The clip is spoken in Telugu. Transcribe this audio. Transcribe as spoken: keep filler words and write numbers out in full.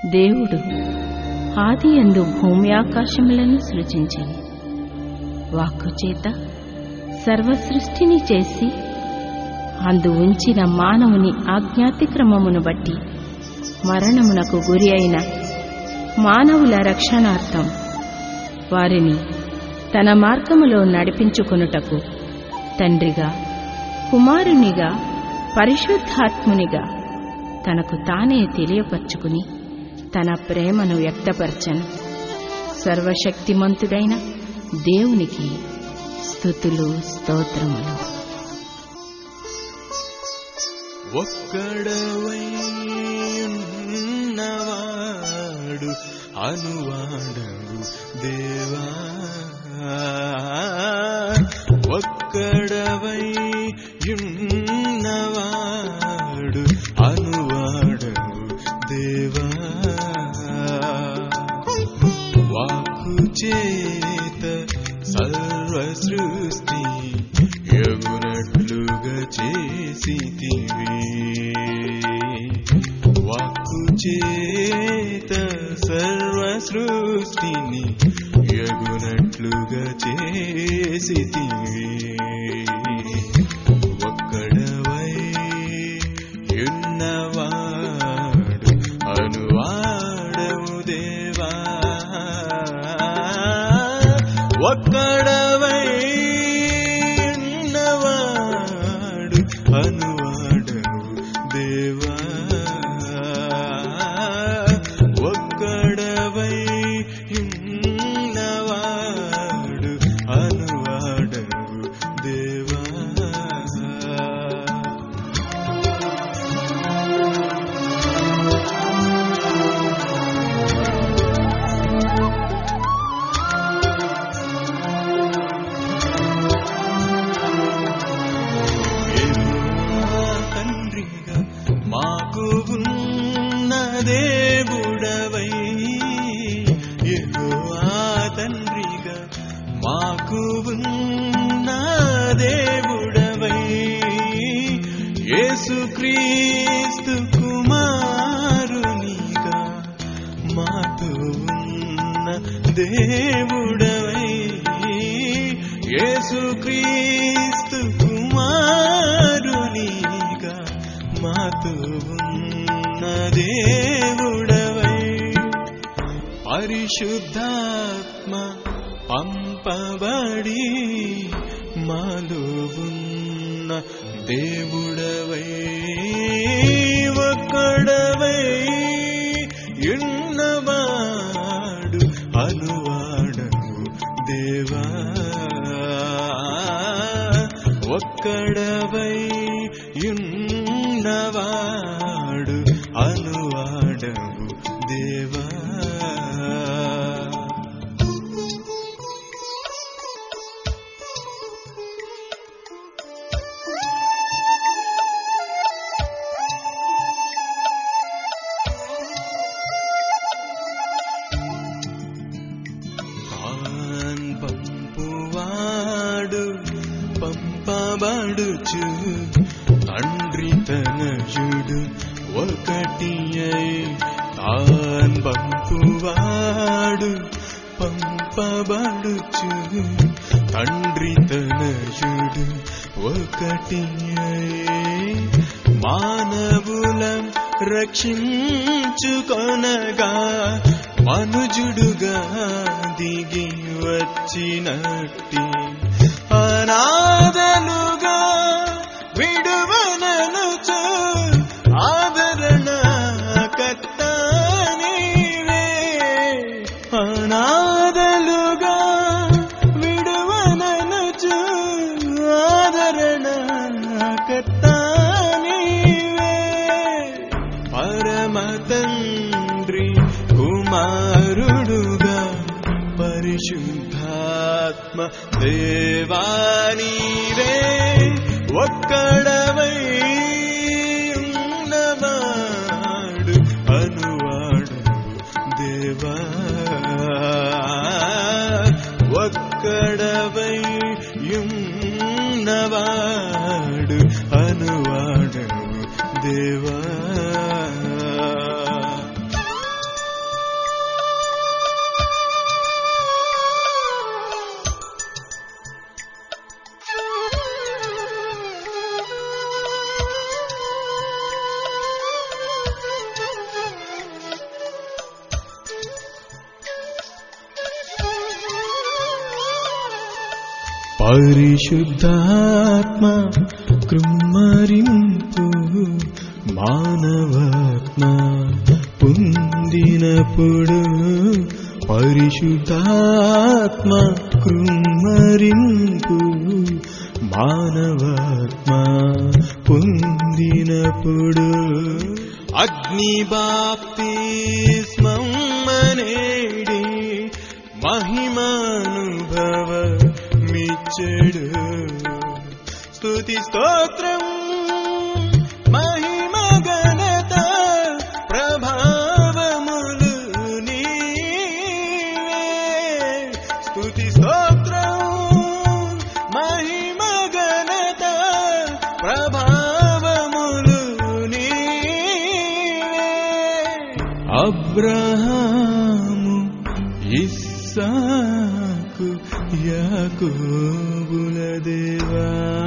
దేవుడు ఆదియందు భూమి ఆకాశములను సృజించెను. వాక్కు చేత సర్వసృష్టిని చేసి అందు ఉంచిన మానవుని ఆజ్ఞాతిక్రమమును బట్టి మరణమునకు గురి అయిన మానవుల రక్షణార్థం వారిని తన మార్గములో నడిపించుకొనుటకు తండ్రిగా, కుమారునిగా, పరిశుద్ధాత్మునిగా తనకు తానే తెలియపర్చుకుని తన ప్రేమను వ్యక్తపరచను. సర్వశక్తిమంతుడైన దేవునికి స్తుతులు, స్తోత్రములు. ఒక్కడవై ఉన్నవాడు అనువాడవు దేవా, ఒక్కడవై ఉన్నవాడు అనువాడవు దేవా, వాక్కు చేత సర్వ సృష్టి ఎగునట్లుగా చేసితివి, వాక్కు చేత సర్వ సృష్టిని ఎగునట్లుగా చేసితివి, ఒక్కడవై ఉన్నవాడు అనువాడవు దేవా, ఒక్కడవై ఉన్నవాడు అనువాడవు దేవా, ఒక్కడవై ఉన్నవాడు అనువాడవు దేవా. తండ్రిగా మాకు ఉన్న దేవుడవై, యెహోవా తండ్రిగా మాకు ఉన్న దేవుడవై, యేసుక్రీస్తు కుమారునిగా మాతో ఉన్న దేవుడవై, యేసుక్రీస్తు కుమారునిగా మాతో ఉన్న దేవుడవై, పరిశుద్ధాత్మ పంపబడి మాలో ఉన్న దేవుడవై, ఒక్కడవై ఉన్నవాడు అనువాడవు దేవా, ఒక్కడవై ఉన్నవాడు అనువాడవు దేవా. పంపువాడు పంపబడుచు తండ్రి తనయుడు ఒకటి అయి, తాన్ పంపువాడు పంపబడుచు తండ్రి తనయుడు ఒకటి అయి, మానవులం రక్షించుకొనగా మనుజుడుగా దిగి వచ్చినట్టి, అనాథలుగా విడువననుచు ఆదరణ కర్త నీవే, అనాథలుగా విడువననుచు ఆదరణ కర్త నీవే, పరమ తండ్రి కుమారుడుగా పరిశుద్ధాత్మ దేవా నీవే, ఒక్కడవై ఉన్నవాడు అనువాడవు దేవా, ఒక్కడవై ఉన్నవాడు అనువాడవు దేవా. పరిశుద్ధాత్మ కృమ్మరింపు మానవాత్మ పొందినప్పుడు పరిశుద్ధాత్మ కృమ్మరింపు మానవాత్మ పొందినప్పుడు అగ్ని బాప్తిస్మం అనేడి మహిమానుభవమిచ్చెడు స్తుతి స్తోత్రం మహిమ ఘనత ప్రభావములు నీవే స్తుతి స్తోత్రం మహిమ ఘనత ప్రభావములు నీవే అబ్రహాము ఇస్సాకు యాకోబుల దేవా